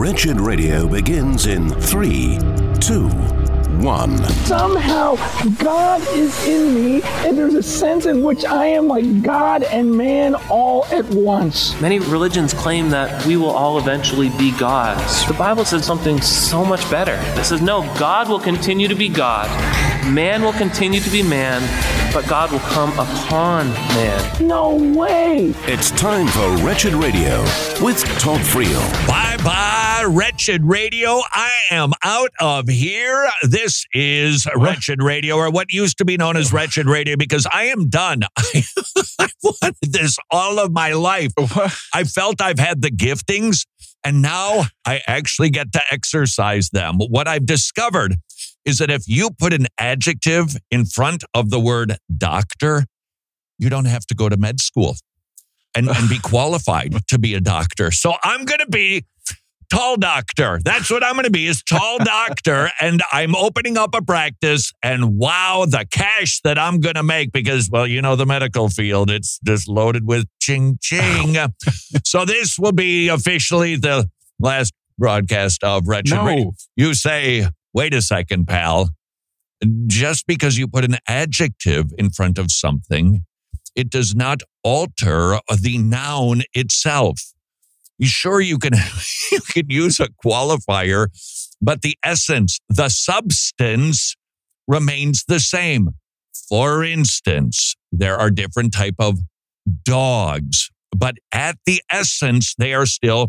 Wretched Radio begins in 3, 2, 1. Somehow God is in me, and there's a sense in which I am like God and man all at once. Many religions claim that we will all eventually be gods. The Bible says something so much better. It says, no, God will continue to be God. Man will continue to be man, but God will come upon man. No way! It's time for Wretched Radio with Todd Friel. Bye-bye, Wretched Radio. I am out of here. This is Wretched Radio, or what used to be known as Wretched Radio, because I am done. I wanted this all of my life. I felt I've had the giftings, and now I actually get to exercise them. What I've discovered is that if you put an adjective in front of the word doctor, you don't have to go to med school and be qualified to be a doctor. So I'm going to be Tall Doctor. That's what I'm going to be, is Tall Doctor. And I'm opening up a practice, and wow, the cash that I'm going to make, because, well, you know, the medical field, it's just loaded with ching-ching. So this will be officially the last broadcast of Wretched Radio. You say, wait a second, pal. Just because you put an adjective in front of something, it does not alter the noun itself. Sure, you can use a qualifier, but the essence, the substance remains the same. For instance, there are different type of dogs, but at the essence, they are still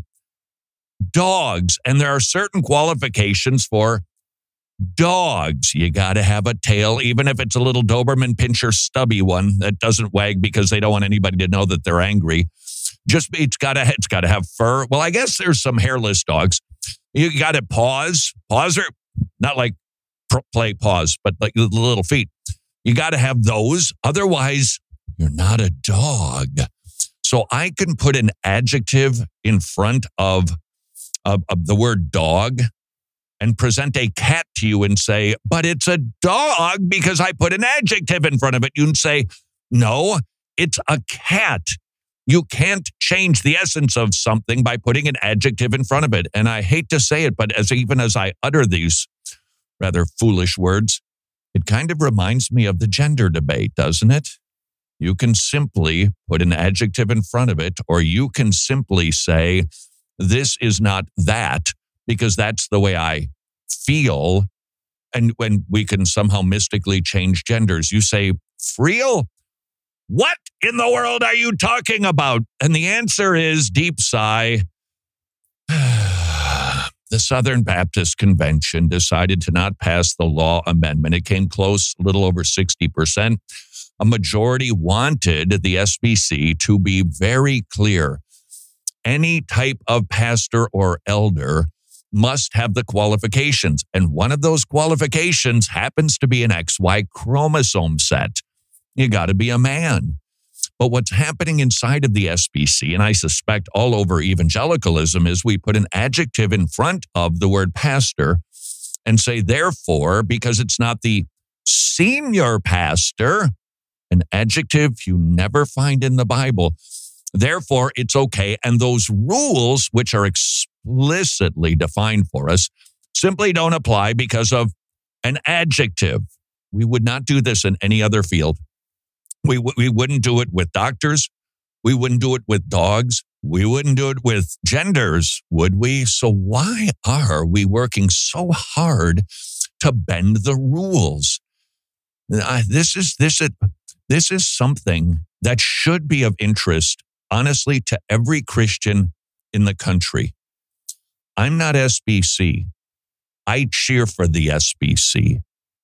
dogs. And there are certain qualifications for dogs. You got to have a tail, even if it's a little Doberman Pinscher stubby one that doesn't wag because they don't want anybody to know that they're angry. It's got to have fur. Well, I guess there's some hairless dogs. You got to paws. Paws are not like play paws, but like the little feet. You got to have those. Otherwise, you're not a dog. So I can put an adjective in front of the word dog and present a cat to you and say, but it's a dog because I put an adjective in front of it. You can say, no, it's a cat. You can't change the essence of something by putting an adjective in front of it. And I hate to say it, but even as I utter these rather foolish words, it kind of reminds me of the gender debate, doesn't it? You can simply put an adjective in front of it, or you can simply say, this is not that, because that's the way I feel. And when we can somehow mystically change genders, you say, Friel? What in the world are you talking about? And the answer is, deep sigh, the Southern Baptist Convention decided to not pass the law amendment. It came close, a little over 60%. A majority wanted the SBC to be very clear. Any type of pastor or elder must have the qualifications. And one of those qualifications happens to be an XY chromosome set. You got to be a man. But what's happening inside of the SBC, and I suspect all over evangelicalism, is we put an adjective in front of the word pastor and say, therefore, because it's not the senior pastor, an adjective you never find in the Bible, therefore it's okay. And those rules, which are explicitly defined for us, simply don't apply because of an adjective. We would not do this in any other field. We wouldn't do it with doctors. We wouldn't do it with dogs. We wouldn't do it with genders, would we? So why are we working so hard to bend the rules? This is something that should be of interest, honestly, to every Christian in the country. I'm not SBC. I cheer for the SBC.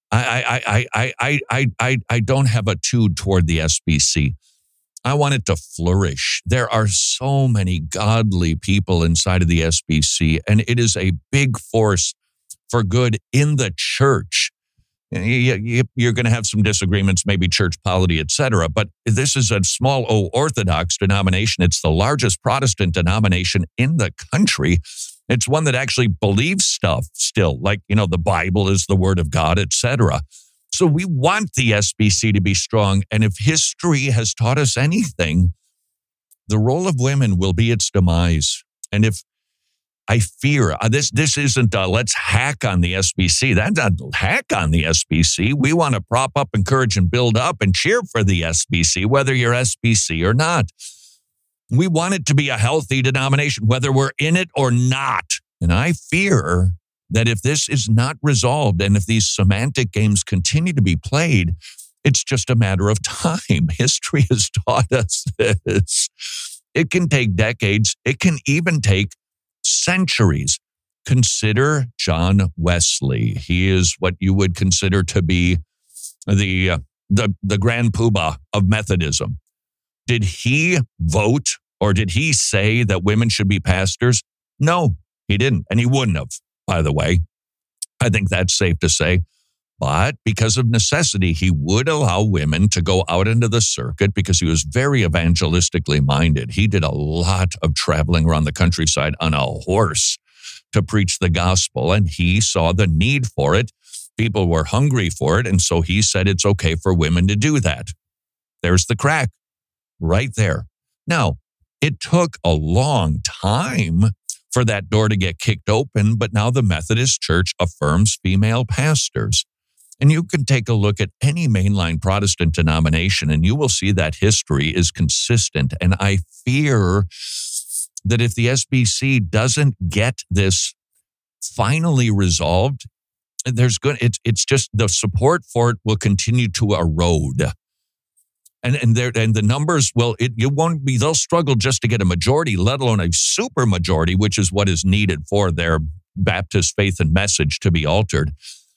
I don't have a tude toward the SBC. I want it to flourish. There are so many godly people inside of the SBC, and it is a big force for good in the church. You're going to have some disagreements, maybe church polity, etc. But this is a small O Orthodox denomination. It's the largest Protestant denomination in the country. It's one that actually believes stuff still, like, the Bible is the word of God, etc. So we want the SBC to be strong. And if history has taught us anything, the role of women will be its demise. And if I fear this isn't let's hack on the SBC. That's not hack on the SBC. We want to prop up, encourage, and build up and cheer for the SBC, whether you're SBC or not. We want it to be a healthy denomination, whether we're in it or not. And I fear that if this is not resolved and if these semantic games continue to be played, it's just a matter of time. History has taught us this. It can take decades. It can even take centuries. Consider John Wesley. He is what you would consider to be the grand poobah of Methodism. Did he vote or did he say that women should be pastors? No, he didn't. And he wouldn't have, by the way. I think that's safe to say. But because of necessity, he would allow women to go out into the circuit because he was very evangelistically minded. He did a lot of traveling around the countryside on a horse to preach the gospel, and he saw the need for it. People were hungry for it, and so he said it's okay for women to do that. There's the crack right there. Now, it took a long time for that door to get kicked open, but now the Methodist Church affirms female pastors. And you can take a look at any mainline Protestant denomination, and you will see that history is consistent. And I fear that if the SBC doesn't get this finally resolved, it's just the support for it will continue to erode. And the numbers they'll struggle just to get a majority, let alone a super majority, which is what is needed for their Baptist faith and message to be altered.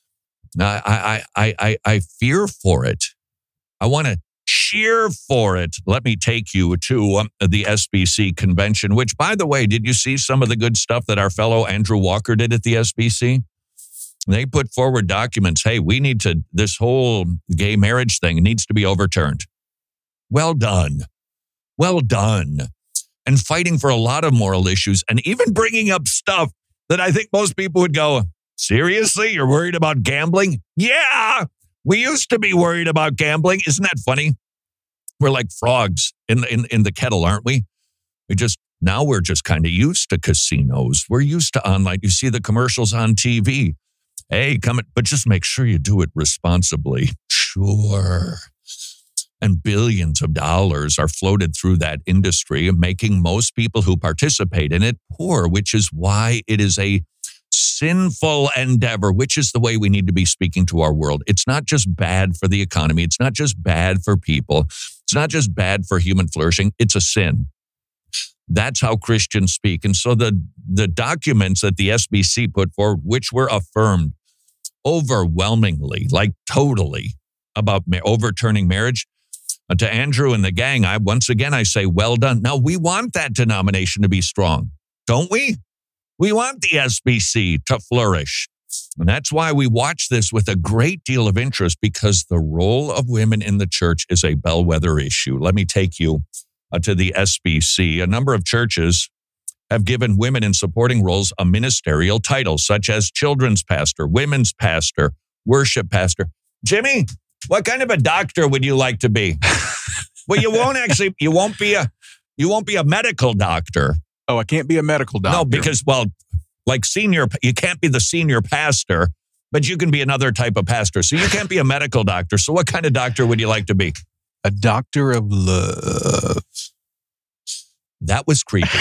I fear for it. I want to cheer for it. Let me take you to the SBC convention, which, by the way, did you see some of the good stuff that our fellow Andrew Walker did at the SBC? They put forward documents. Hey, this whole gay marriage thing needs to be overturned. Well done. Well done. And fighting for a lot of moral issues and even bringing up stuff that I think most people would go, seriously? You're worried about gambling? Yeah, we used to be worried about gambling. Isn't that funny? We're like frogs in the kettle, aren't we? We're just kind of used to casinos. We're used to online. You see the commercials on TV. Hey, but just make sure you do it responsibly. Sure. And billions of dollars are floated through that industry, making most people who participate in it poor, which is why it is a sinful endeavor, which is the way we need to be speaking to our world. It's not just bad for the economy. It's not just bad for people. It's not just bad for human flourishing. It's a sin. That's how Christians speak. And so the documents that the SBC put forward, which were affirmed overwhelmingly, like totally, about overturning marriage, to Andrew and the gang, I say, well done. Now, we want that denomination to be strong, don't we? We want the SBC to flourish. And that's why we watch this with a great deal of interest, because the role of women in the church is a bellwether issue. Let me take you to the SBC. A number of churches have given women in supporting roles a ministerial title, such as children's pastor, women's pastor, worship pastor. Jimmy, what kind of a doctor would you like to be? Well, you won't be a medical doctor. Oh, I can't be a medical doctor. No, because, you can't be the senior pastor, but you can be another type of pastor. So you can't be a medical doctor. So what kind of doctor would you like to be? A doctor of love. That was creepy.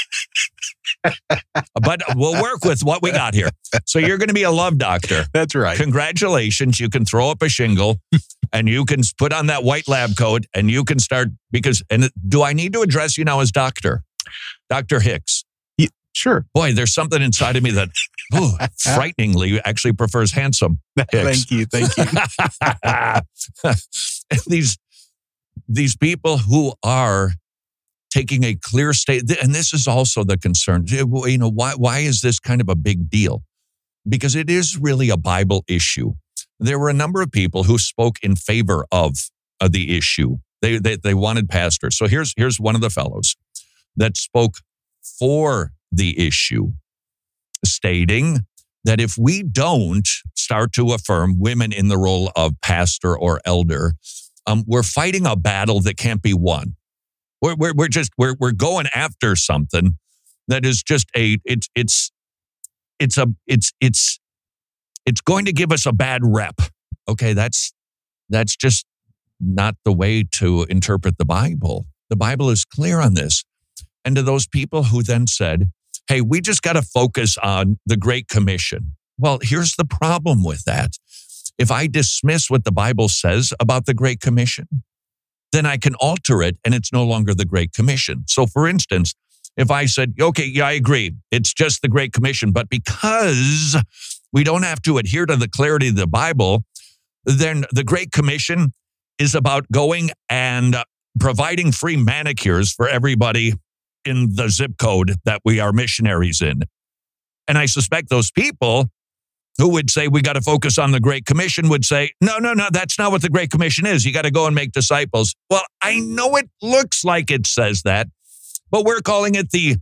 But we'll work with what we got here. So you're going to be a love doctor. That's right. Congratulations. You can throw up a shingle and you can put on that white lab coat and you can start do I need to address you now as doctor? Dr. Hicks. Yeah, sure. Boy, there's something inside of me that frighteningly actually prefers handsome Hicks. Thank you. These people who are taking a clear state, and this is also the concern. Why is this kind of a big deal? Because it is really a Bible issue. There were a number of people who spoke in favor of the issue. They wanted pastors. So here's one of the fellows that spoke for the issue, stating that if we don't start to affirm women in the role of pastor or elder, we're fighting a battle that can't be won. We're going after something that is just it's going to give us a bad rep. Okay, that's just not the way to interpret the Bible. The Bible is clear on this. And to those people who then said, hey, we just got to focus on the Great Commission. Well, here's the problem with that. If I dismiss what the Bible says about the Great Commission, then I can alter it and it's no longer the Great Commission. So for instance, if I said, okay, yeah, I agree, it's just the Great Commission, but because we don't have to adhere to the clarity of the Bible, then the Great Commission is about going and providing free manicures for everybody in the zip code that we are missionaries in. And I suspect those people who would say we got to focus on the Great Commission would say, no, that's not what the Great Commission is. You got to go and make disciples. Well, I know it looks like it says that, but we're calling it the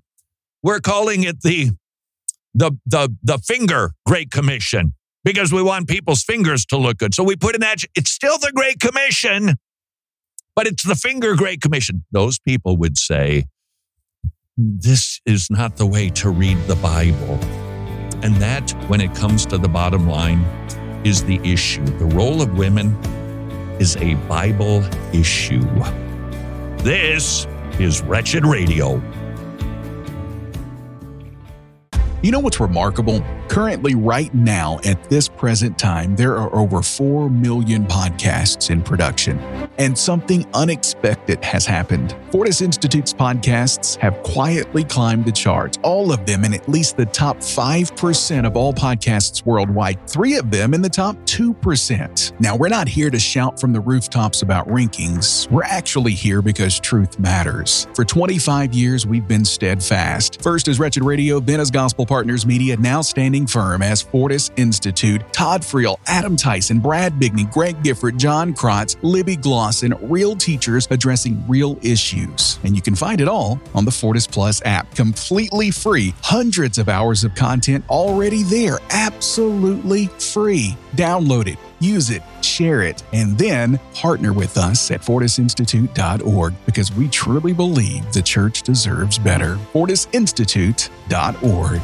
finger Great Commission because we want people's fingers to look good. So we put in that, it's still the Great Commission, but it's the finger Great Commission. Those people would say, this is not the way to read the Bible. And that, when it comes to the bottom line, is the issue. The role of women is a Bible issue. This is Wretched Radio. You know what's remarkable? Currently, right now, at this present time, there are over 4 million podcasts in production. And something unexpected has happened. Fortis Institute's podcasts have quietly climbed the charts, all of them in at least the top 5% of all podcasts worldwide, 3 of them in the top 2%. Now, we're not here to shout from the rooftops about rankings. We're actually here because truth matters. For 25 years, we've been steadfast. First as Wretched Radio, then as Gospel Partners Media, now standing firm as Fortis Institute. Todd Friel, Adam Tyson, Brad Bigney, Greg Gifford, John Krotz, Libby Glosson, real teachers addressing real issues. And you can find it all on the Fortis Plus app, completely free. Hundreds of hours of content already there, absolutely free. Download it, use it, share it, and then partner with us at fortisinstitute.org because we truly believe the church deserves better. fortisinstitute.org.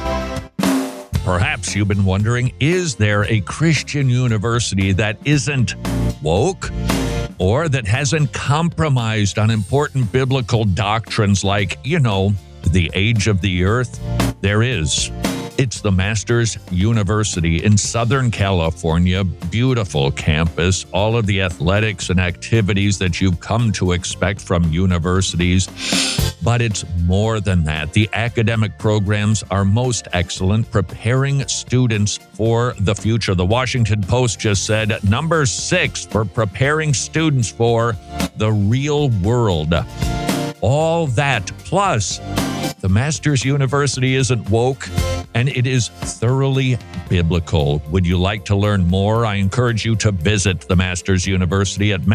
Perhaps you've been wondering, is there a Christian university that isn't woke or that hasn't compromised on important biblical doctrines like, the age of the earth? There is. It's the Masters University in Southern California. Beautiful campus, all of the athletics and activities that you've come to expect from universities. But it's more than that. The academic programs are most excellent, preparing students for the future. The Washington Post just said number 6 for preparing students for the real world. All that plus the Masters University isn't woke, and it is thoroughly biblical. Would you like to learn more? I encourage you to visit the Masters University at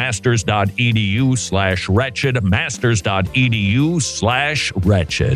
masters.edu/wretched, masters.edu/wretched.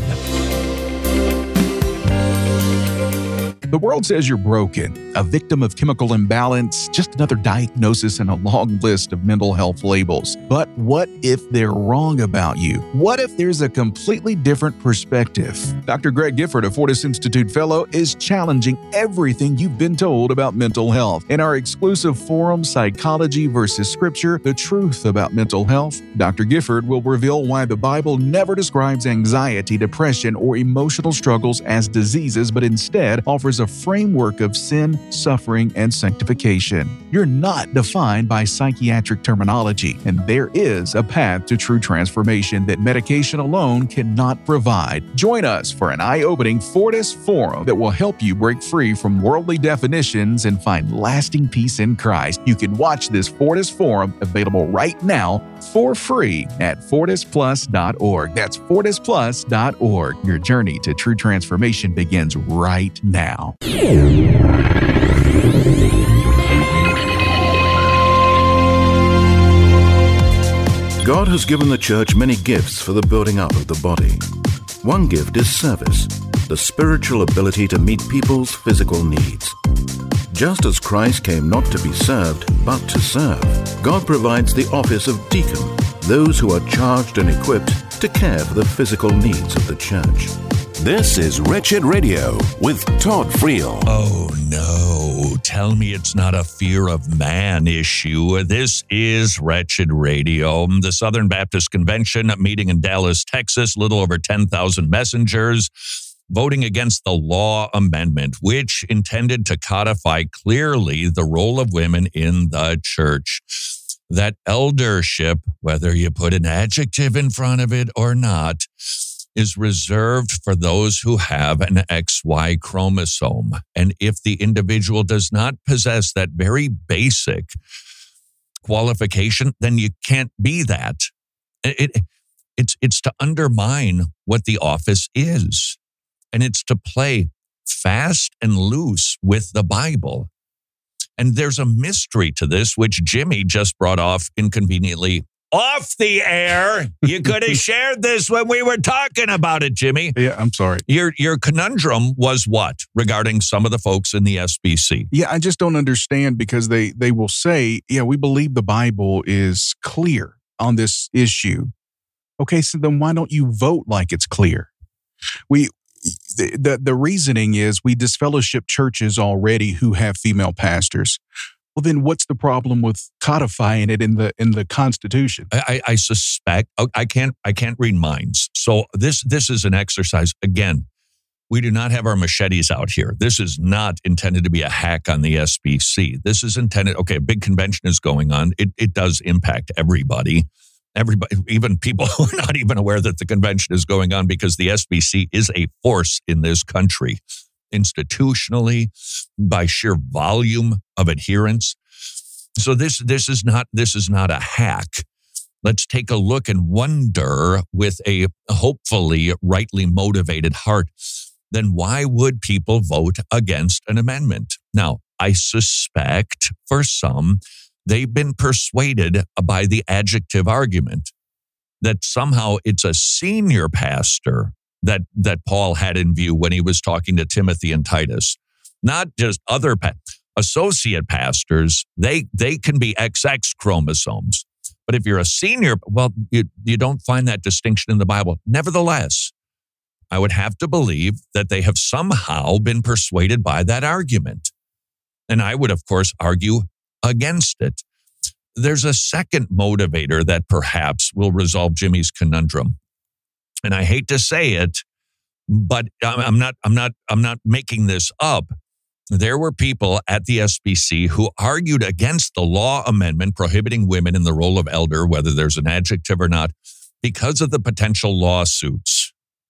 The world says you're broken, a victim of chemical imbalance, just another diagnosis in a long list of mental health labels. But what if they're wrong about you? What if there's a completely different perspective? Dr. Greg Gifford, a Fortis Institute Fellow, is challenging everything you've been told about mental health. In our exclusive forum, Psychology versus Scripture, The Truth About Mental Health, Dr. Gifford will reveal why the Bible never describes anxiety, depression, or emotional struggles as diseases, but instead offers a framework of sin, suffering, and sanctification. You're not defined by psychiatric terminology, and there is a path to true transformation that medication alone cannot provide. Join us for an eye-opening Fortis Forum that will help you break free from worldly definitions and find lasting peace in Christ. You can watch this Fortis Forum available right now for free at fortisplus.org. That's fortisplus.org. Your journey to true transformation begins right now. God has given the church many gifts for the building up of the body. One gift is service, the spiritual ability to meet people's physical needs. Just as Christ came not to be served, but to serve, God provides the office of deacon, those who are charged and equipped to care for the physical needs of the church. This is Wretched Radio with Todd Friel. Oh, no. Tell me it's not a fear of man issue. This is Wretched Radio. The Southern Baptist Convention meeting in Dallas, Texas, little over 10,000 messengers voting against the law amendment, which intended to codify clearly the role of women in the church. That eldership, whether you put an adjective in front of it or not, is reserved for those who have an XY chromosome. And if the individual does not possess that very basic qualification, then you can't be that. It's to undermine what the office is. And it's to play fast and loose with the Bible. And there's a mystery to this, which Jimmy just brought off inconveniently off the air. You could have shared this when we were talking about it, Jimmy. Yeah, I'm sorry. Your conundrum was what regarding some of the folks in the SBC? Yeah, I just don't understand because they will say, yeah, we believe the Bible is clear on this issue. Okay, so then why don't you vote like it's clear? The reasoning is we disfellowship churches already who have female pastors. Well, then what's the problem with codifying it in the Constitution? I suspect I can't read minds. So this is an exercise. Again, we do not have our machetes out here. This is not intended to be a hack on the SBC. This is intended. Okay, a big convention is going on. It does impact everybody. Everybody, even people who are not even aware that the convention is going on, because the SBC is a force in this country, institutionally, by sheer volume of adherence. So this is not a hack. Let's take a look and wonder with a hopefully rightly motivated heart, then why would people vote against an amendment? Now, I suspect for some, they've been persuaded by the adjective argument that somehow it's a senior pastor that Paul had in view when he was talking to Timothy and Titus, not just other associate pastors. They can be XX chromosomes. But if you're a senior, well, you don't find that distinction in the Bible. Nevertheless, I would have to believe that they have somehow been persuaded by that argument. And I would, of course, argue against it. There's a second motivator that perhaps will resolve Jimmy's conundrum. And I hate to say it, but I'm not making this up. There were people at the SBC who argued against the law amendment prohibiting women in the role of elder, whether there's an adjective or not, because of the potential lawsuits.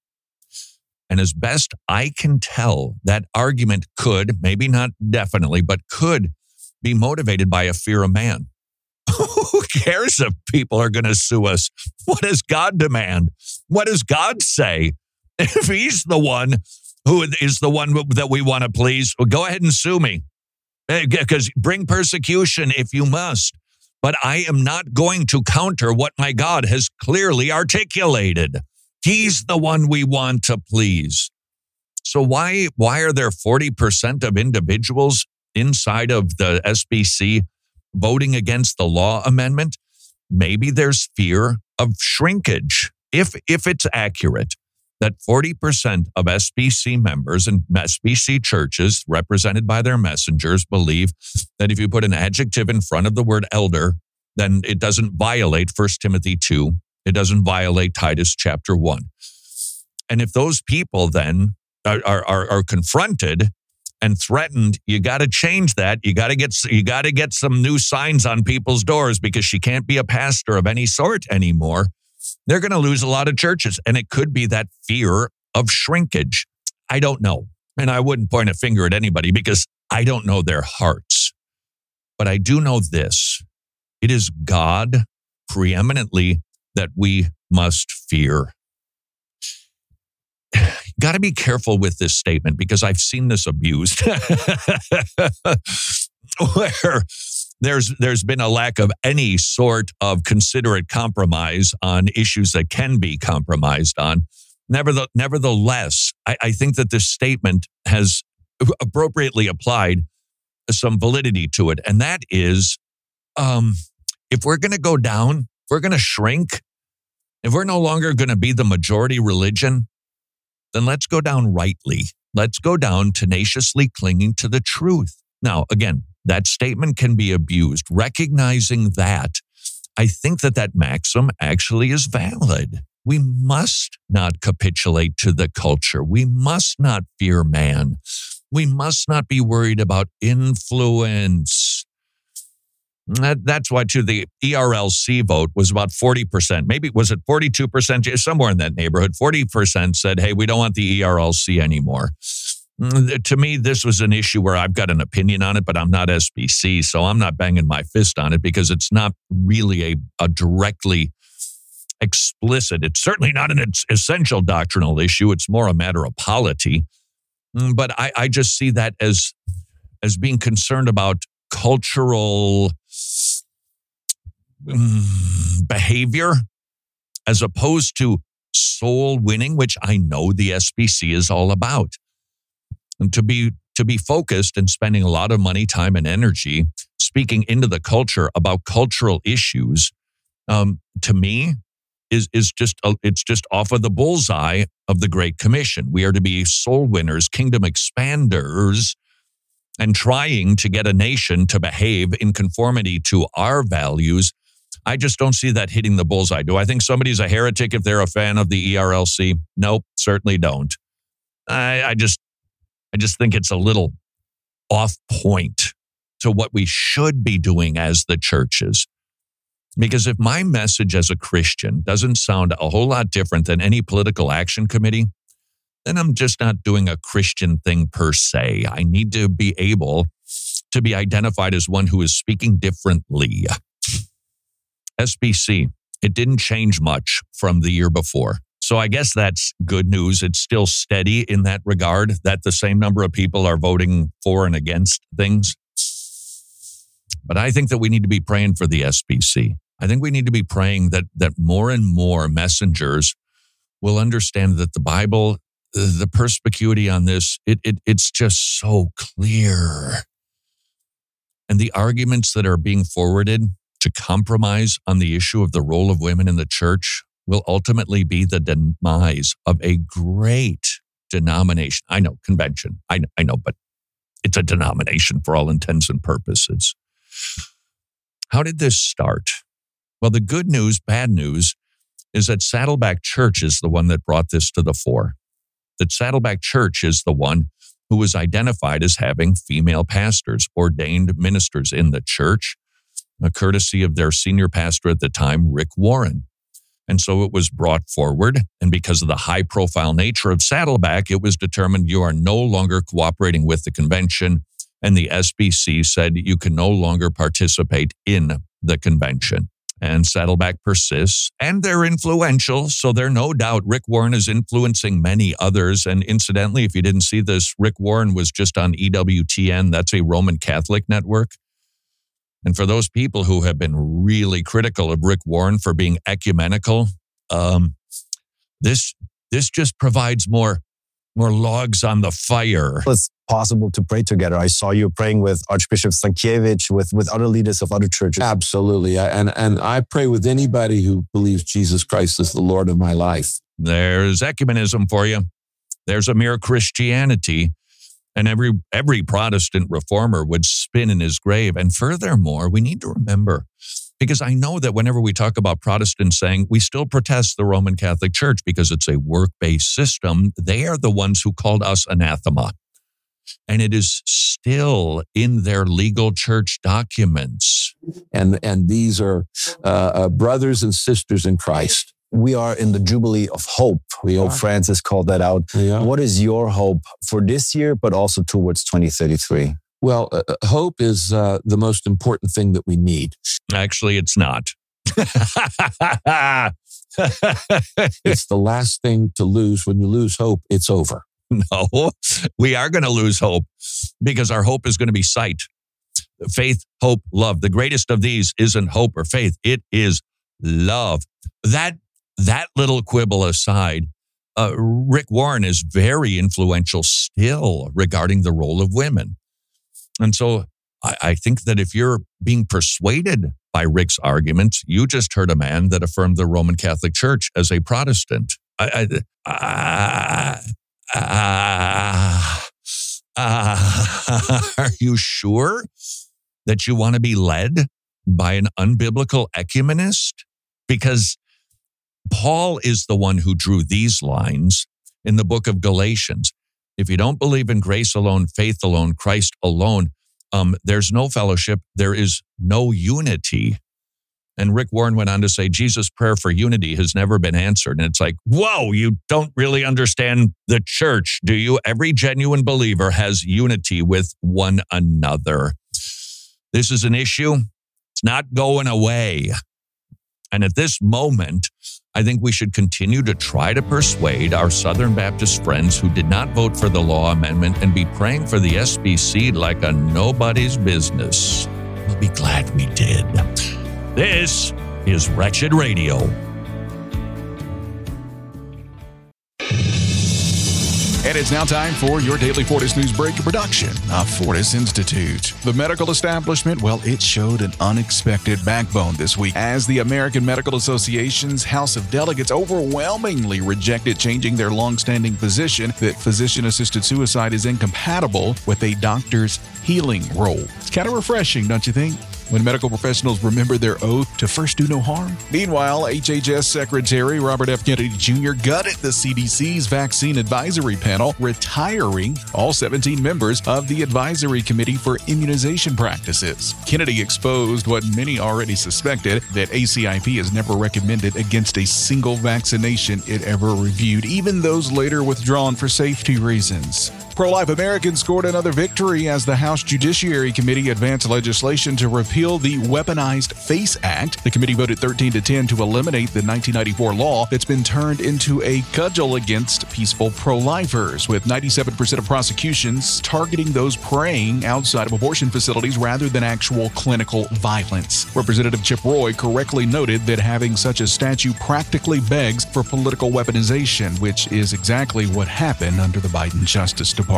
And as best I can tell, that argument could, maybe not definitely, but could be motivated by a fear of man. Who cares if people are going to sue us? What does God demand? What does God say? If he's the one who is the one that we want to please, well, go ahead and sue me. Because bring persecution if you must. But I am not going to counter what my God has clearly articulated. He's the one we want to please. So why are there 40% of individuals inside of the SBC voting against the law amendment? Maybe there's fear of shrinkage. If it's accurate that 40% of SBC members and SBC churches represented by their messengers believe that if you put an adjective in front of the word elder, then it doesn't violate 1 Timothy 2. It doesn't violate Titus chapter 1. And if those people then are confronted and threatened, you got to change that. You got to get some new signs on people's doors because she can't be a pastor of any sort anymore. They're going to lose a lot of churches, and it could be that fear of shrinkage. I don't know, and I wouldn't point a finger at anybody because I don't know their hearts. But I do know this: it is God preeminently that we must fear. Got to be careful with this statement because I've seen this abused where there's been a lack of any sort of considerate compromise on issues that can be compromised on. Nevertheless, I think that this statement has appropriately applied some validity to it. And that is, if we're going to go down, if we're going to shrink, if we're no longer going to be the majority religion, then let's go down rightly. Let's go down tenaciously clinging to the truth. Now, again, that statement can be abused. Recognizing that, I think that maxim actually is valid. We must not capitulate to the culture. We must not fear man. We must not be worried about influence. That's why, too, the ERLC vote was about 40%. Maybe, was it 42%? Somewhere in that neighborhood. 40% said, hey, we don't want the ERLC anymore. To me, this was an issue where I've got an opinion on it, but I'm not SBC, so I'm not banging my fist on it because it's not really a directly explicit. It's certainly not an essential doctrinal issue. It's more a matter of polity. But I just see that as being concerned about cultural behavior as opposed to soul winning, which I know the SBC is all about. And to be focused and spending a lot of money, time, and energy speaking into the culture about cultural issues, to me, is just it's just off of the bullseye of the Great Commission. We are to be soul winners, kingdom expanders, and trying to get a nation to behave in conformity to our values. I just don't see that hitting the bullseye. Do I think somebody's a heretic if they're a fan of the ERLC? Nope, certainly don't. I just think it's a little off point to what we should be doing as the churches. Because if my message as a Christian doesn't sound a whole lot different than any political action committee, then I'm just not doing a Christian thing per se. I need to be able to be identified as one who is speaking differently. SBC, it didn't change much from the year before. So I guess that's good news. It's still steady in that regard, that the same number of people are voting for and against things. But I think that we need to be praying for the SBC. I think we need to be praying that more and more messengers will understand that the Bible, the perspicuity on this, it's just so clear. And the arguments that are being forwarded to compromise on the issue of the role of women in the church will ultimately be the demise of a great denomination. I know, convention. I know, but it's a denomination for all intents and purposes. How did this start? Well, the good news, bad news, is that Saddleback Church is the one that brought this to the fore. That Saddleback Church is the one who was identified as having female pastors, ordained ministers in the church, courtesy of their senior pastor at the time, Rick Warren. And so it was brought forward, and because of the high-profile nature of Saddleback, it was determined you are no longer cooperating with the convention, and the SBC said you can no longer participate in the convention. And Saddleback persists, and they're influential, so there's no doubt Rick Warren is influencing many others. And incidentally, if you didn't see this, Rick Warren was just on EWTN. That's a Roman Catholic network. And for those people who have been really critical of Rick Warren for being ecumenical, this just provides more logs on the fire. It's possible to pray together. I saw you praying with Archbishop Stankiewicz, with other leaders of other churches. Absolutely. And I pray with anybody who believes Jesus Christ is the Lord of my life. There's ecumenism for you. There's a mere Christianity. And every Protestant reformer would spin in his grave. And furthermore, we need to remember, because I know that whenever we talk about Protestants saying we still protest the Roman Catholic Church because it's a work-based system, they are the ones who called us anathema. And it is still in their legal church documents. And these are brothers and sisters in Christ. We are in the Jubilee of Hope. Pope Francis called that out. Yeah. What is your hope for this year, but also towards 2033? Well, hope is the most important thing that we need. Actually, it's not. It's the last thing to lose. When you lose hope, it's over. No, we are going to lose hope because our hope is going to be sight. Faith, hope, love. The greatest of these isn't hope or faith. It is love. That little quibble aside, Rick Warren is very influential still regarding the role of women. And so I think that if you're being persuaded by Rick's arguments, you just heard a man that affirmed the Roman Catholic Church as a Protestant. Are you sure that you want to be led by an unbiblical ecumenist? Because Paul is the one who drew these lines in the book of Galatians. If you don't believe in grace alone, faith alone, Christ alone, there's no fellowship, there is no unity. And Rick Warren went on to say, Jesus' prayer for unity has never been answered. And it's like, whoa, you don't really understand the church, do you? Every genuine believer has unity with one another. This is an issue. It's not going away. And at this moment, I think we should continue to try to persuade our Southern Baptist friends who did not vote for the law amendment and be praying for the SBC like a nobody's business. We'll be glad we did. This is Wretched Radio. And it's now time for your daily Fortis News Break, a production of Fortis Institute. The medical establishment, well, it showed an unexpected backbone this week as the American Medical Association's House of Delegates overwhelmingly rejected changing their longstanding position that physician-assisted suicide is incompatible with a doctor's healing role. It's kind of refreshing, don't you think? When medical professionals remember their oath to first do no harm. Meanwhile, HHS Secretary Robert F. Kennedy Jr. gutted the CDC's vaccine advisory panel, retiring all 17 members of the advisory committee for immunization practices. Kennedy exposed what many already suspected, that ACIP has never recommended against a single vaccination it ever reviewed, even those later withdrawn for safety reasons. Pro-life Americans scored another victory as the House Judiciary Committee advanced legislation to repeal the Weaponized Face Act. The committee voted 13-10 to eliminate the 1994 law that's been turned into a cudgel against peaceful pro-lifers, with 97% of prosecutions targeting those praying outside of abortion facilities rather than actual clinical violence. Representative Chip Roy correctly noted that having such a statute practically begs for political weaponization, which is exactly what happened under the Biden Justice Department.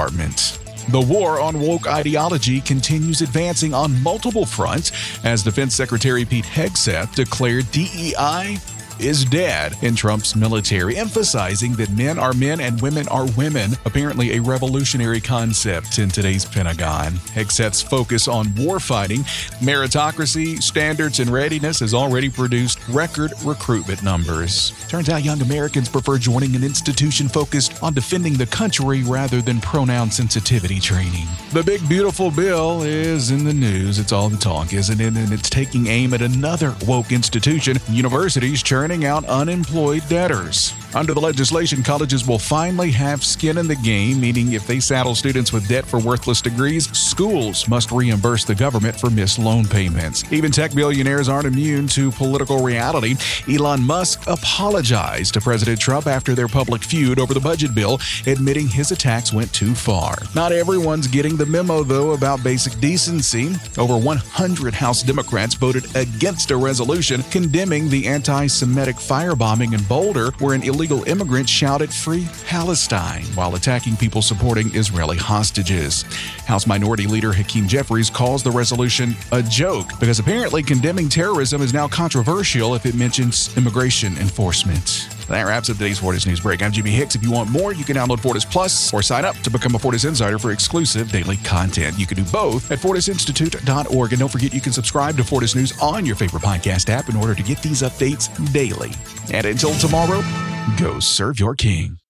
The war on woke ideology continues advancing on multiple fronts as Defense Secretary Pete Hegseth declared DEI is dead in Trump's military, emphasizing that men are men and women are women, apparently a revolutionary concept in today's Pentagon. Hegseth's focus on warfighting, meritocracy, standards, and readiness has already produced record recruitment numbers. Turns out young Americans prefer joining an institution focused on defending the country rather than pronoun sensitivity training. The big beautiful bill is in the news. It's all the talk, isn't it? And it's taking aim at another woke institution, universities churning out unemployed debtors. Under the legislation, colleges will finally have skin in the game, meaning if they saddle students with debt for worthless degrees, schools must reimburse the government for missed loan payments. Even tech billionaires aren't immune to political reality. Elon Musk apologized to President Trump after their public feud over the budget bill, admitting his attacks went too far. Not everyone's getting the memo, though, about basic decency. Over 100 House Democrats voted against a resolution condemning the anti-Semitic firebombing in Boulder, where an illegal immigrant shouted "Free Palestine" while attacking people supporting Israeli hostages. House Minority Leader Hakeem Jeffries calls the resolution a joke because apparently condemning terrorism is now controversial if it mentions immigration enforcement. That wraps up today's Fortis News Break. I'm Jimmy Hicks. If you want more, you can download Fortis Plus or sign up to become a Fortis Insider for exclusive daily content. You can do both at fortisinstitute.org. And don't forget, you can subscribe to Fortis News on your favorite podcast app in order to get these updates daily. And until tomorrow, go serve your king.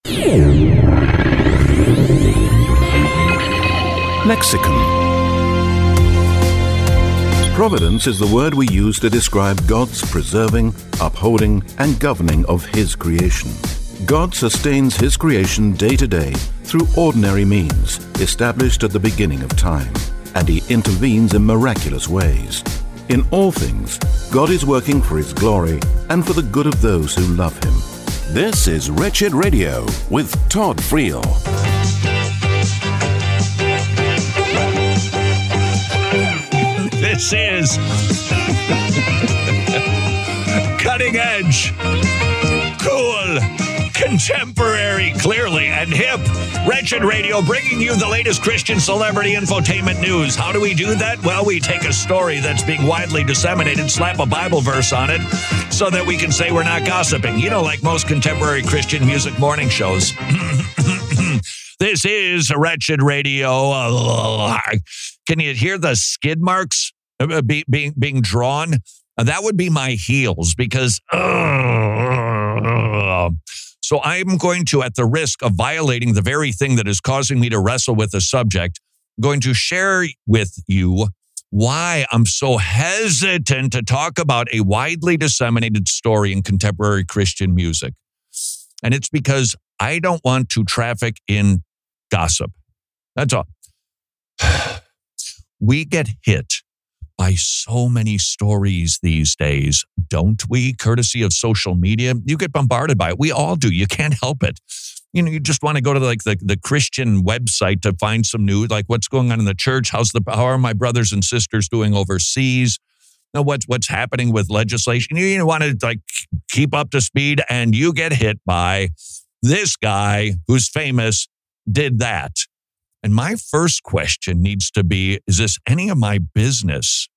Lexicon. Providence is the word we use to describe God's preserving, upholding, and governing of His creation. God sustains His creation day to day through ordinary means established at the beginning of time, and He intervenes in miraculous ways. In all things, God is working for His glory and for the good of those who love Him. This is Wretched Radio with Todd Friel. This is cutting edge, cool, contemporary, clearly, and hip. Wretched Radio, bringing you the latest Christian celebrity infotainment news. How do we do that? Well, we take a story that's being widely disseminated, slap a Bible verse on it, so that we can say we're not gossiping. You know, like most contemporary Christian music morning shows. This is Wretched Radio. Can you hear the skid marks being drawn? That would be my heels because... So I'm going to, at the risk of violating the very thing that is causing me to wrestle with the subject, going to share with you why I'm so hesitant to talk about a widely disseminated story in contemporary Christian music. And it's because I don't want to traffic in gossip. That's all. We get hit by so many stories these days, don't we? Courtesy of social media. You get bombarded by it. We all do. You can't help it. You just want to go to the Christian website to find some news, like what's going on in the church. How are my brothers and sisters doing overseas? What's happening with legislation? You want to keep up to speed, and you get hit by this guy who's famous did that. And my first question needs to be, is this any of my business?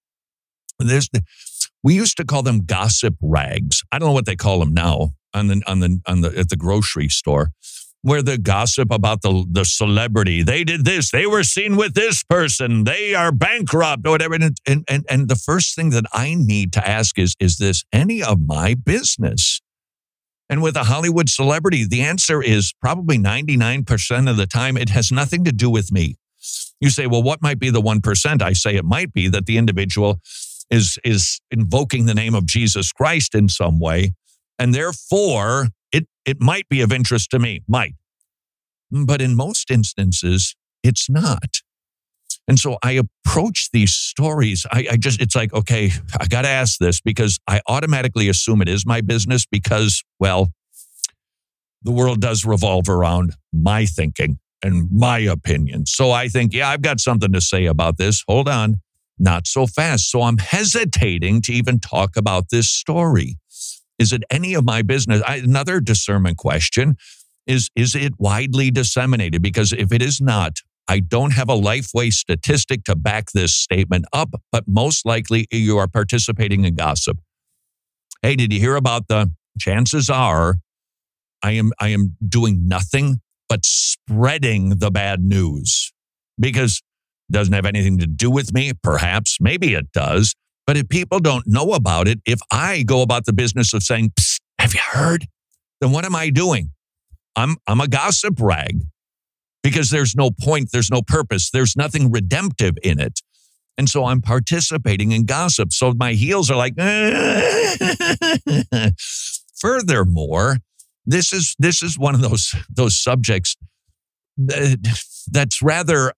We used to call them gossip rags. I don't know what they call them now at the grocery store, where the gossip about the celebrity. They did this. They were seen with this person. They are bankrupt or whatever. And the first thing that I need to ask is this any of my business? And with a Hollywood celebrity, the answer is probably 99% of the time, it has nothing to do with me. You say, well, what might be the 1%? I say it might be that the individual is invoking the name of Jesus Christ in some way, and therefore it might be of interest to me, might. But in most instances, it's not. And so I approach these stories. It's like, okay, I got to ask this because I automatically assume it is my business because, well, the world does revolve around my thinking and my opinion. So I think, yeah, I've got something to say about this. Hold on. Not so fast. So I'm hesitating to even talk about this story. Is it any of my business? Another discernment question is it widely disseminated? Because if it is not, I don't have a Lifeway statistic to back this statement up, but most likely you are participating in gossip. Hey, did you hear about chances are I am doing nothing but spreading the bad news because it doesn't have anything to do with me. Perhaps, maybe it does. But if people don't know about it, if I go about the business of saying, psst, have you heard? Then what am I doing? I'm a gossip rag. Because there's no point, there's no purpose, there's nothing redemptive in it. And so I'm participating in gossip. So my heels are like, Furthermore, this is one of those subjects that's rather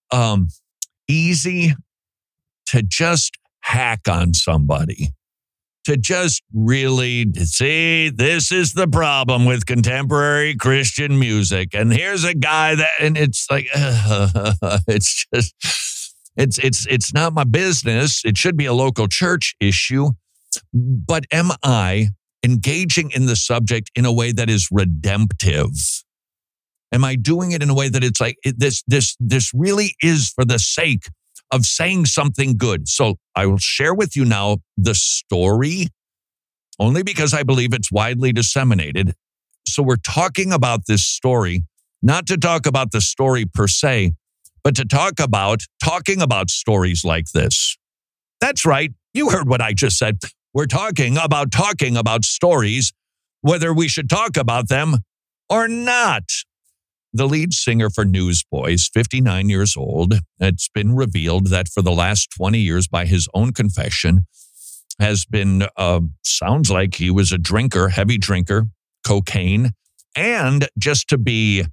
easy to just hack on somebody. To just really see, this is the problem with contemporary Christian music. And here's a guy and it's like, it's just, it's not my business. It should be a local church issue. But am I engaging in the subject in a way that is redemptive? Am I doing it in a way that it's like, this really is for the sake of saying something good? So I will share with you now the story, only because I believe it's widely disseminated. So we're talking about this story, not to talk about the story per se, but to talking about stories like this. That's right. You heard what I just said. We're talking about stories, whether we should talk about them or not. The lead singer for Newsboys, 59 years old, it's been revealed that for the last 20 years, by his own confession, has been, sounds like he was a drinker, heavy drinker, cocaine, and just to be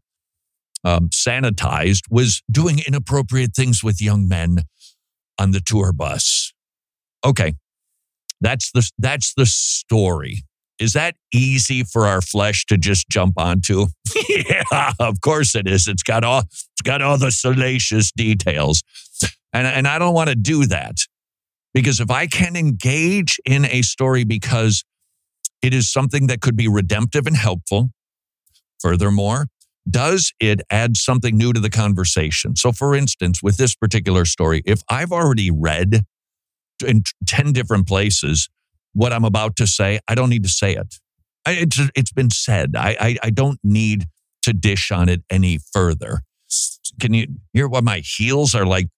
sanitized, was doing inappropriate things with young men on the tour bus. Okay, that's the story. Is that easy for our flesh to just jump onto? Yeah, of course it is. It's got all the salacious details. And I don't want to do that. Because if I can engage in a story because it is something that could be redemptive and helpful, furthermore, does it add something new to the conversation? So for instance, with this particular story, if I've already read in 10 different places what I'm about to say, I don't need to say it. It's been said. I don't need to dish on it any further. Can you hear what my heels are like?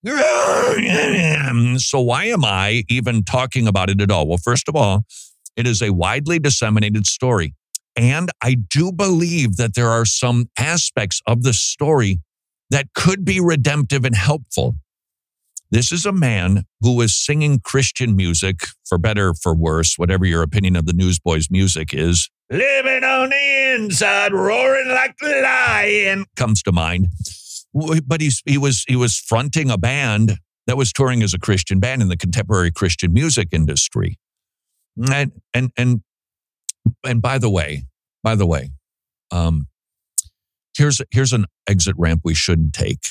So why am I even talking about it at all? Well, first of all, it is a widely disseminated story. And I do believe that there are some aspects of the story that could be redemptive and helpful. This is a man who was singing Christian music, for better, for worse, whatever your opinion of the Newsboys' music is. Living on the inside, roaring like a lion, comes to mind. But he was fronting a band that was touring as a Christian band in the contemporary Christian music industry. And by the way, here's an exit ramp we shouldn't take.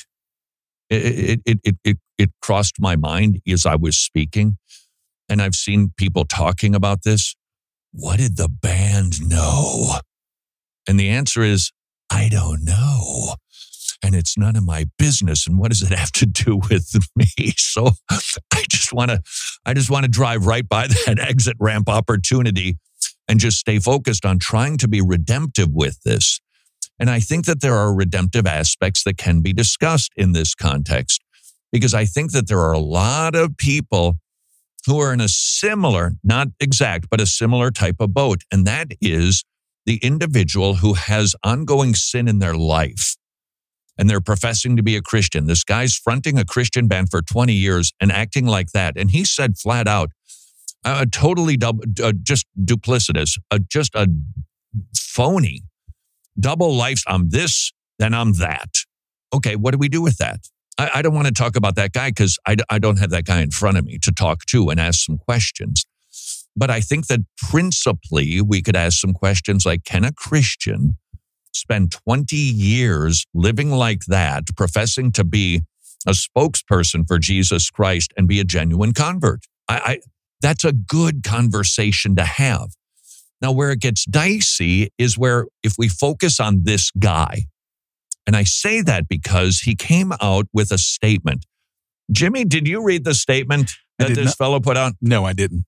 It crossed my mind as I was speaking, and I've seen people talking about this. What did the band know? And the answer is, I don't know. And it's none of my business. And what does it have to do with me? So I just want to drive right by that exit ramp opportunity and just stay focused on trying to be redemptive with this. And I think that there are redemptive aspects that can be discussed in this context, because I think that there are a lot of people who are in a similar, not exact, but a similar type of boat. And that is the individual who has ongoing sin in their life. And they're professing to be a Christian. This guy's fronting a Christian band for 20 years and acting like that. And he said flat out, totally just duplicitous, just a phony, double life. I'm this, then I'm that. Okay, what do we do with that? I don't want to talk about that guy because I don't have that guy in front of me to talk to and ask some questions. But I think that principally we could ask some questions like, can a Christian spend 20 years living like that, professing to be a spokesperson for Jesus Christ and be a genuine convert? That's a good conversation to have. Now, where it gets dicey is where if we focus on this guy, and I say that because he came out with a statement. Jimmy, did you read the statement that this fellow put out? No, I didn't.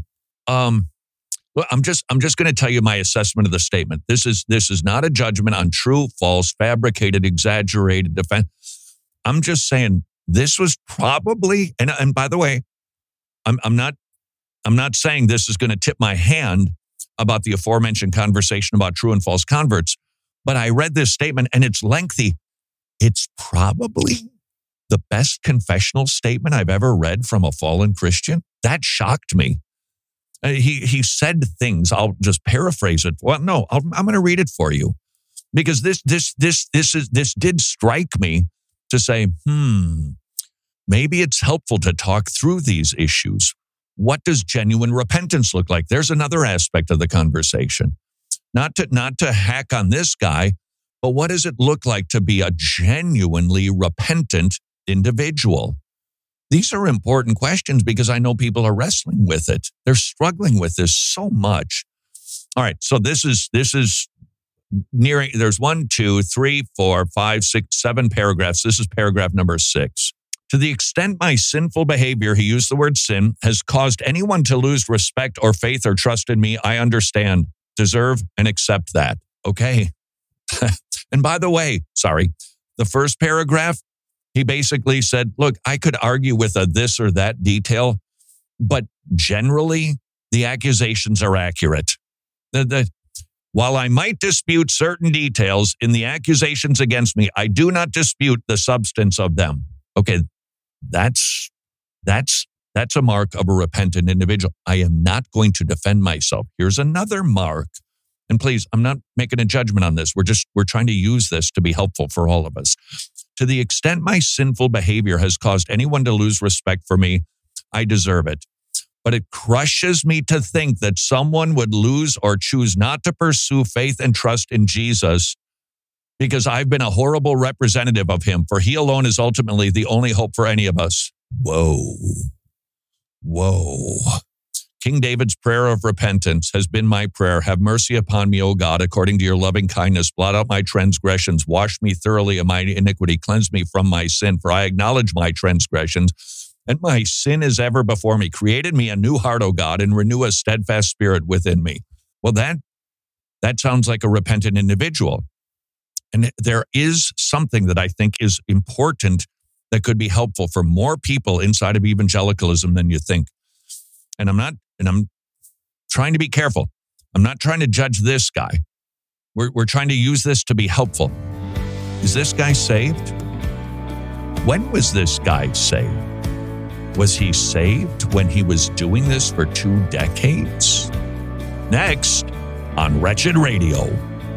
Well, I'm just going to tell you my assessment of the statement. This is not a judgment on true, false, fabricated, exaggerated defense. I'm just saying this was probably, and by the way, I'm not saying this is going to tip my hand about the aforementioned conversation about true and false converts, but I read this statement and it's lengthy. It's probably the best confessional statement I've ever read from a fallen Christian. That shocked me. He said things. I'll just paraphrase it. Well, no, I'm going to read it for you because this did strike me to say, maybe it's helpful to talk through these issues. What does genuine repentance look like? There's another aspect of the conversation. Not to hack on this guy, but what does it look like to be a genuinely repentant individual? These are important questions because I know people are wrestling with it. They're struggling with this so much. All right, so this is nearing, there's 1, 2, 3, 4, 5, 6, 7 paragraphs. This is paragraph number 6. To the extent my sinful behavior, he used the word sin, has caused anyone to lose respect or faith or trust in me, I understand, deserve, and accept that. Okay. And by the way, the first paragraph, he basically said, look, I could argue with a this or that detail, but generally the accusations are accurate. While I might dispute certain details in the accusations against me, I do not dispute the substance of them. Okay, that's a mark of a repentant individual. I am not going to defend myself. Here's another mark. And please, I'm not making a judgment on this. We're trying to use this to be helpful for all of us. To the extent my sinful behavior has caused anyone to lose respect for me, I deserve it. But it crushes me to think that someone would lose or choose not to pursue faith and trust in Jesus because I've been a horrible representative of him, for he alone is ultimately the only hope for any of us. Whoa. King David's prayer of repentance has been my prayer. Have mercy upon me, O God, according to your loving kindness. Blot out my transgressions. Wash me thoroughly of my iniquity. Cleanse me from my sin, for I acknowledge my transgressions, and my sin is ever before me. Create in me a new heart, O God, and renew a steadfast spirit within me. Well, that sounds like a repentant individual. And there is something that I think is important that could be helpful for more people inside of evangelicalism than you think. And I'm trying to be careful. I'm not trying to judge this guy. We're trying to use this to be helpful. Is this guy saved? When was this guy saved? Was he saved when he was doing this for 2 decades? Next on Wretched Radio.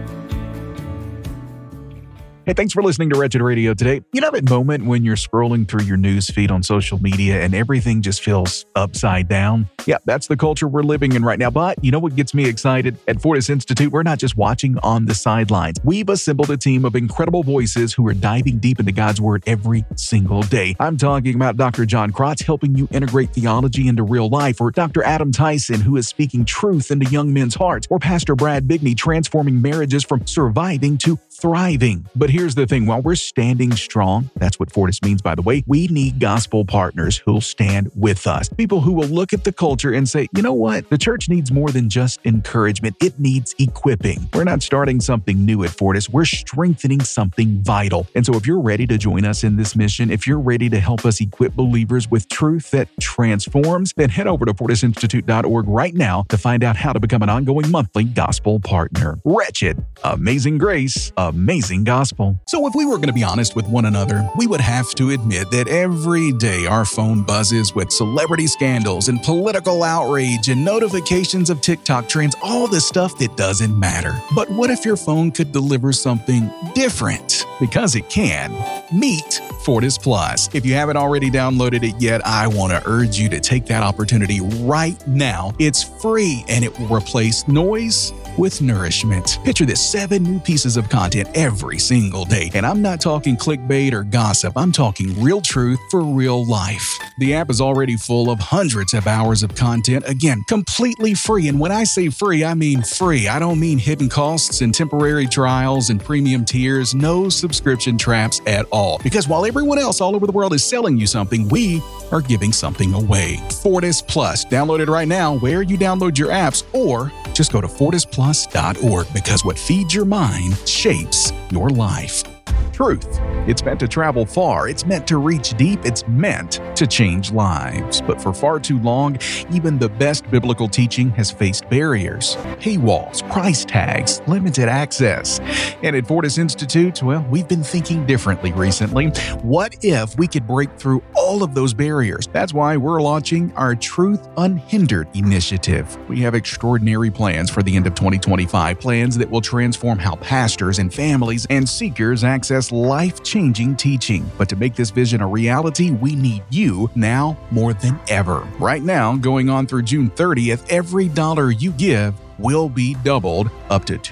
Hey, thanks for listening to Wretched Radio today. You know that moment when you're scrolling through your news feed on social media and everything just feels upside down? Yeah, that's the culture we're living in right now. But you know what gets me excited? At Fortis Institute, we're not just watching on the sidelines. We've assembled a team of incredible voices who are diving deep into God's Word every single day. I'm talking about Dr. John Krotz helping you integrate theology into real life, or Dr. Adam Tyson, who is speaking truth into young men's hearts, or Pastor Brad Bigney transforming marriages from surviving to thriving. But here's the thing, while we're standing strong, that's what Fortis means, by the way, we need gospel partners who'll stand with us. People who will look at the culture and say, you know what? The church needs more than just encouragement. It needs equipping. We're not starting something new at Fortis. We're strengthening something vital. And so if you're ready to join us in this mission, if you're ready to help us equip believers with truth that transforms, then head over to fortisinstitute.org right now to find out how to become an ongoing monthly gospel partner. Wretched, amazing grace, amazing gospel. So if we were going to be honest with one another, we would have to admit that every day our phone buzzes with celebrity scandals and political outrage and notifications of TikTok trends, all the stuff that doesn't matter. But what if your phone could deliver something different? Because it can. Meet Fortis Plus. If you haven't already downloaded it yet, I want to urge you to take that opportunity right now. It's free and it will replace noise with nourishment. Picture this: 7 new pieces of content every single day. And I'm not talking clickbait or gossip. I'm talking real truth for real life. The app is already full of hundreds of hours of content, again, completely free. And when I say free, I mean free. I don't mean hidden costs and temporary trials and premium tiers. No subscription traps at all. Because while everyone else all over the world is selling you something, we are giving something away. Fortis Plus. Download it right now where you download your apps, or just go to fortisplus.org, because what feeds your mind shapes your life. Truth. It's meant to travel far. It's meant to reach deep. It's meant to change lives. But for far too long, even the best biblical teaching has faced barriers, paywalls, price tags, limited access. And at Fortis Institute, well, we've been thinking differently recently. What if we could break through all of those barriers? That's why we're launching our Truth Unhindered initiative. We have extraordinary plans for the end of 2025, plans that will transform how pastors and families and seekers access life-changing teaching. But to make this vision a reality, we need you now more than ever. Right now, going on through June 30th, every dollar you give will be doubled up to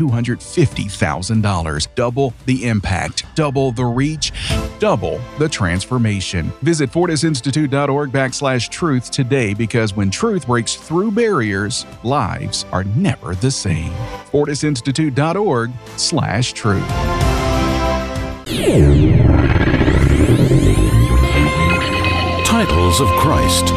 $250,000. Double the impact, double the reach, double the transformation. Visit fortisinstitute.org/truth today, because when truth breaks through barriers, lives are never the same. fortisinstitute.org/truth. Titles of Christ.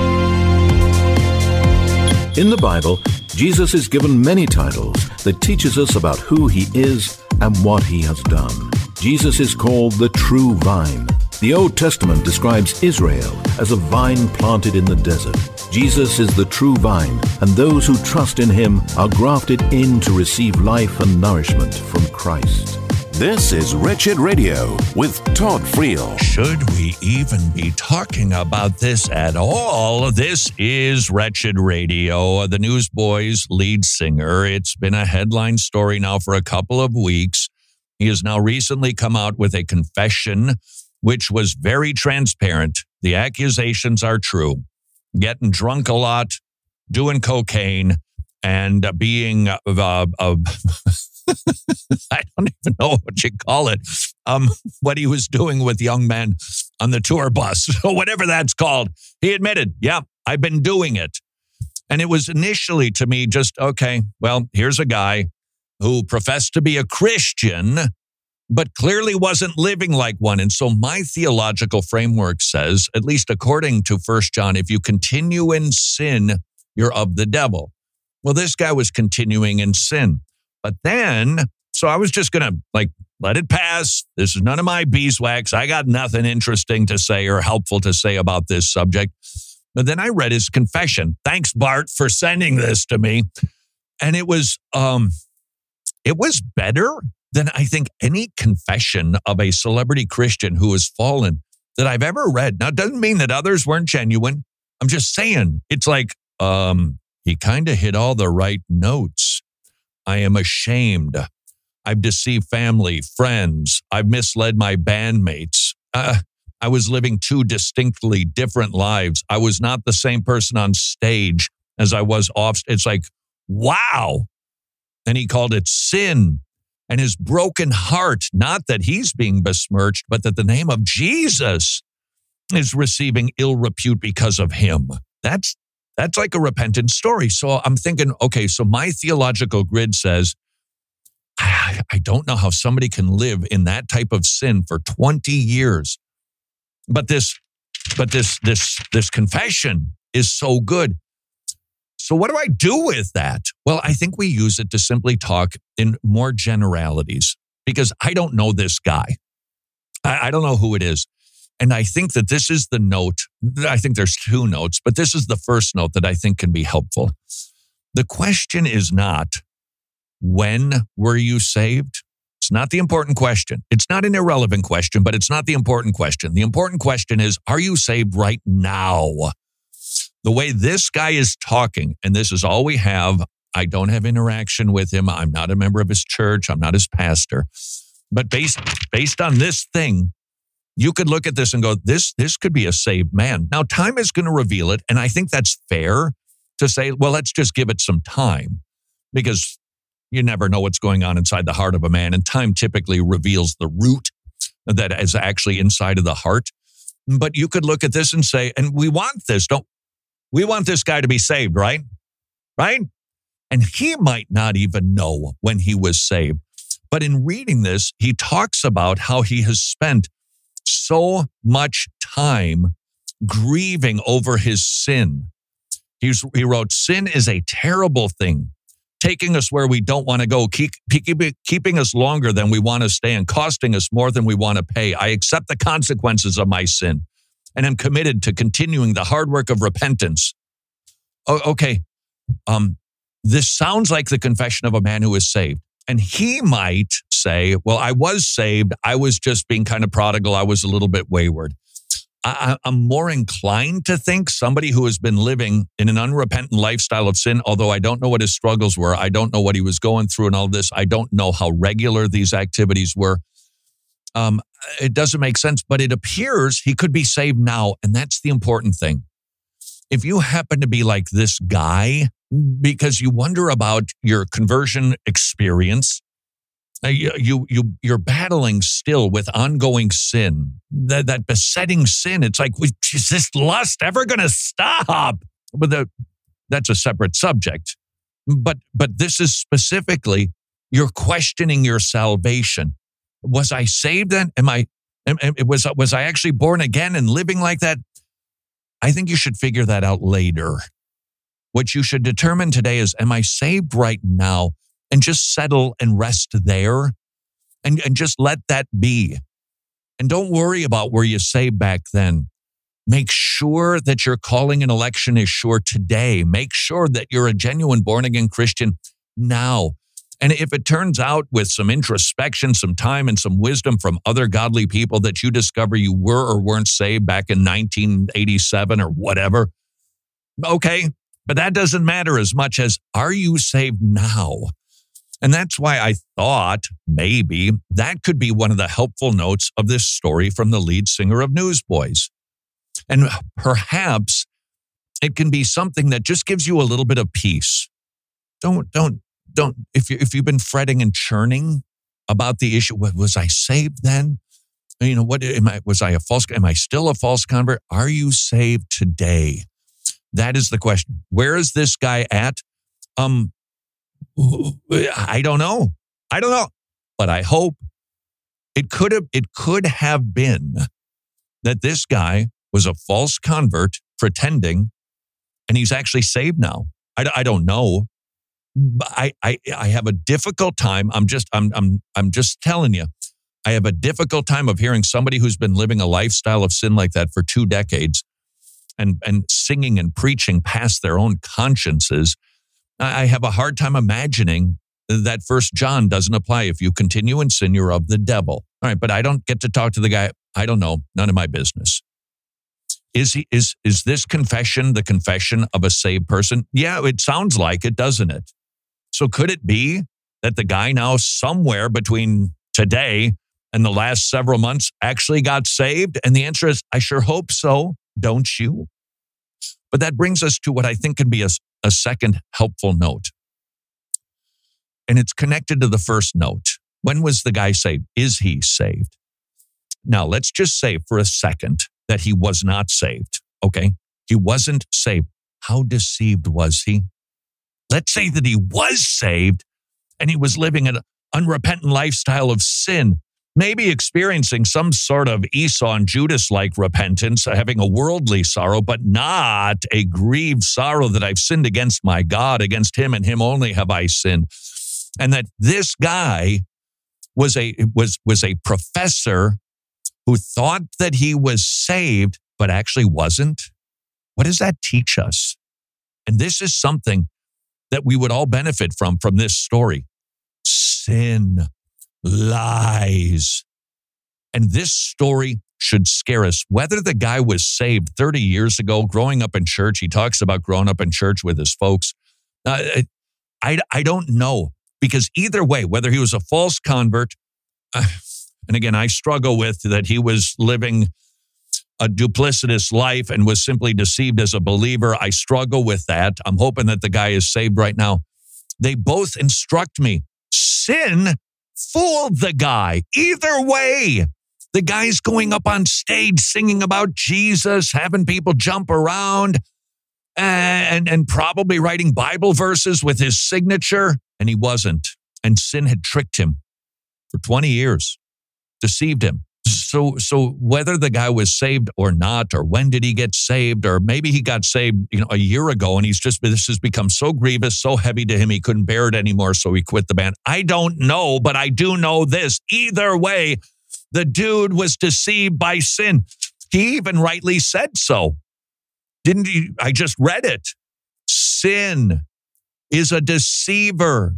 In the Bible, Jesus is given many titles that teaches us about who he is and what he has done. Jesus is called the true vine. The Old Testament describes Israel as a vine planted in the desert. Jesus is the true vine, and those who trust in him are grafted in to receive life and nourishment from Christ. This is Wretched Radio with Todd Friel. Should we even be talking about this at all? This is Wretched Radio. The Newsboys lead singer. It's been a headline story now for a couple of weeks. He has now recently come out with a confession, which was very transparent. The accusations are true. Getting drunk a lot, doing cocaine, and being I don't even know what you call it. What he was doing with young men on the tour bus, or whatever that's called. He admitted, yeah, I've been doing it. And it was initially to me just, okay, well, here's a guy who professed to be a Christian, but clearly wasn't living like one. And so my theological framework says, at least according to 1 John, if you continue in sin, you're of the devil. Well, this guy was continuing in sin. But then, so I was just going to Let it pass. This is none of my beeswax. I got nothing interesting to say or helpful to say about this subject. But then I read his confession. Thanks, Bart, for sending this to me. And it was better than I think any confession of a celebrity Christian who has fallen that I've ever read. Now, it doesn't mean that others weren't genuine. I'm just saying, it's like, he kind of hit all the right notes. I am ashamed. I've deceived family, friends. I've misled my bandmates. I was living two distinctly different lives. I was not the same person on stage as I was off. It's like, wow. And he called it sin. And his broken heart, not that he's being besmirched, but that the name of Jesus is receiving ill repute because of him. That's like a repentant story. So I'm thinking, okay, so my theological grid says, I don't know how somebody can live in that type of sin for 20 years. But this confession is so good. So what do I do with that? Well, I think we use it to simply talk in more generalities because I don't know this guy. I don't know who it is. And I think that this is the note. I think there's two notes, but this is the first note that I think can be helpful. The question is not, when were you saved? It's not the important question. It's not an irrelevant question, but it's not the important question. The important question is, are you saved right now? The way this guy is talking, and this is all we have, I don't have interaction with him. I'm not a member of his church. I'm not his pastor. But based on this thing, you could look at this and go, this could be a saved man. Now, time is going to reveal it, and I think that's fair to say, well, let's just give it some time, because you never know what's going on inside the heart of a man, and time typically reveals the root that is actually inside of the heart. But you could look at this and say, and we want this, we want this guy to be saved, right? Right? And he might not even know when he was saved. But in reading this, he talks about how he has spent so much time grieving over his sin. He wrote, sin is a terrible thing, taking us where we don't want to go, keeping us longer than we want to stay, and costing us more than we want to pay. I accept the consequences of my sin and am committed to continuing the hard work of repentance. Okay, this sounds like the confession of a man who is saved. And he might say, well, I was saved. I was just being kind of prodigal. I was a little bit wayward. I'm more inclined to think somebody who has been living in an unrepentant lifestyle of sin, although I don't know what his struggles were. I don't know what he was going through and all this. I don't know how regular these activities were. It doesn't make sense, but it appears he could be saved now. And that's the important thing. If you happen to be like this guy, because you wonder about your conversion experience, you're battling still with ongoing sin, that besetting sin. It's like, is this lust ever going to stop? But that's a separate subject. But this is specifically, you're questioning your salvation. Was I saved then? Was I actually born again and living like that? I think you should figure that out later. What you should determine today is, am I saved right now? And just settle and rest there and just let that be. And don't worry about where you saved back then. Make sure that your calling and election is sure today. Make sure that you're a genuine born-again Christian now. And if it turns out with some introspection, some time, and some wisdom from other godly people that you discover you were or weren't saved back in 1987 or whatever, okay, but that doesn't matter as much as, are you saved now? And that's why I thought maybe that could be one of the helpful notes of this story from the lead singer of Newsboys. And perhaps it can be something that just gives you a little bit of peace. Don't, if you've been fretting and churning about the issue, was I saved then? You know, am I still a false convert? Are you saved today? That is the question. Where is this guy at? I don't know. But I hope it could have been that this guy was a false convert pretending, and he's actually saved now. I don't know. But I have a difficult time. I'm just telling you, I have a difficult time of hearing somebody who's been living a lifestyle of sin like that for 2 decades and singing and preaching past their own consciences. I have a hard time imagining that 1 John doesn't apply. If you continue in sin, you're of the devil. All right, but I don't get to talk to the guy. I don't know. None of my business. Is this confession the confession of a saved person? Yeah, it sounds like it, doesn't it? So could it be that the guy now somewhere between today and the last several months actually got saved? And the answer is, I sure hope so, don't you? But that brings us to what I think can be a second helpful note. And it's connected to the first note. When was the guy saved? Is he saved? Now, let's just say for a second that he was not saved, okay? He wasn't saved. How deceived was he? Let's say that he was saved and he was living an unrepentant lifestyle of sin, maybe experiencing some sort of Esau and Judas-like repentance, having a worldly sorrow, but not a grieved sorrow that I've sinned against my God, against him and him only have I sinned. And that this guy was a professor who thought that he was saved, but actually wasn't. What does that teach us? And this is something that we would all benefit from this story. Sin, lies. And this story should scare us. Whether the guy was saved 30 years ago, growing up in church, he talks about growing up in church with his folks. I don't know. Because either way, whether he was a false convert, and again, I struggle with that he was living a duplicitous life and was simply deceived as a believer. I struggle with that. I'm hoping that the guy is saved right now. They both instruct me. Sin fooled the guy. Either way, the guy's going up on stage singing about Jesus, having people jump around, and probably writing Bible verses with his signature. And he wasn't. And sin had tricked him for 20 years, deceived him. So whether the guy was saved or not, or when did he get saved, or maybe he got saved, a year ago, and this has become so grievous, so heavy to him, he couldn't bear it anymore, so he quit the band. I don't know, but I do know this. Either way, the dude was deceived by sin. He even rightly said so. Didn't he? I just read it. Sin is a deceiver.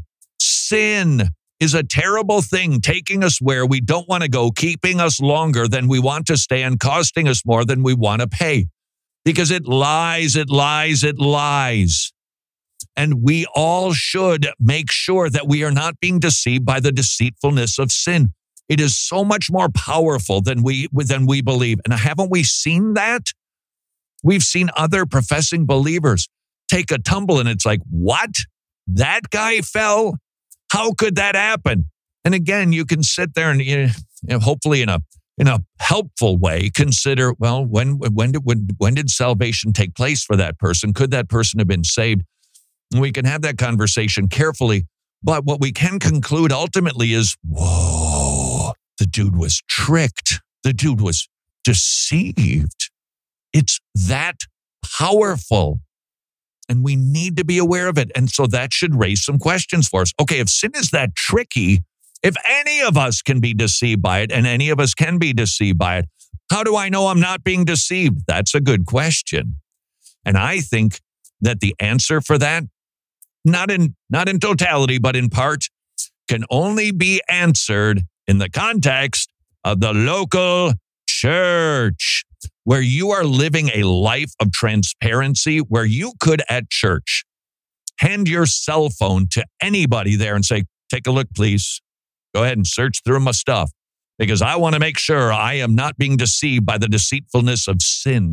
Sin is a terrible thing, taking us where we don't want to go, keeping us longer than we want to stay, and costing us more than we want to pay. Because it lies, it lies, it lies. And we all should make sure that we are not being deceived by the deceitfulness of sin. It is so much more powerful than we believe. And haven't we seen that? We've seen other professing believers take a tumble, and it's like, what? That guy fell? How could that happen? And again, you can sit there and hopefully in a helpful way consider, well, when did salvation take place for that person? Could that person have been saved? And we can have that conversation carefully. But what we can conclude ultimately is, whoa, the dude was tricked. The dude was deceived. It's that powerful. And we need to be aware of it. And so that should raise some questions for us. Okay, if sin is that tricky, if any of us can be deceived by it, and any of us can be deceived by it, how do I know I'm not being deceived? That's a good question. And I think that the answer for that, not in totality, but in part, can only be answered in the context of the local church, where you are living a life of transparency, where you could at church hand your cell phone to anybody there and say, take a look, please. Go ahead and search through my stuff, because I want to make sure I am not being deceived by the deceitfulness of sin.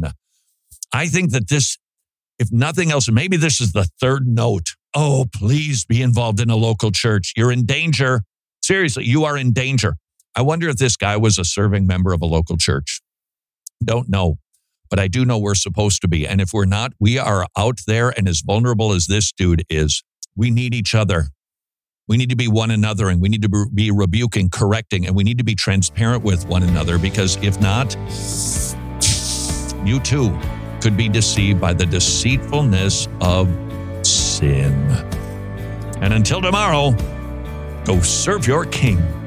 I think that this, if nothing else, maybe this is the third note. Oh, please be involved in a local church. You're in danger. Seriously, you are in danger. I wonder if this guy was a serving member of a local church. Don't know, but I do know we're supposed to be. And if we're not, we are out there, and as vulnerable as this dude is, we need each other. We need to be one another, and we need to be rebuking, correcting, and we need to be transparent with one another, because if not, you too could be deceived by the deceitfulness of sin. And until tomorrow, go serve your King.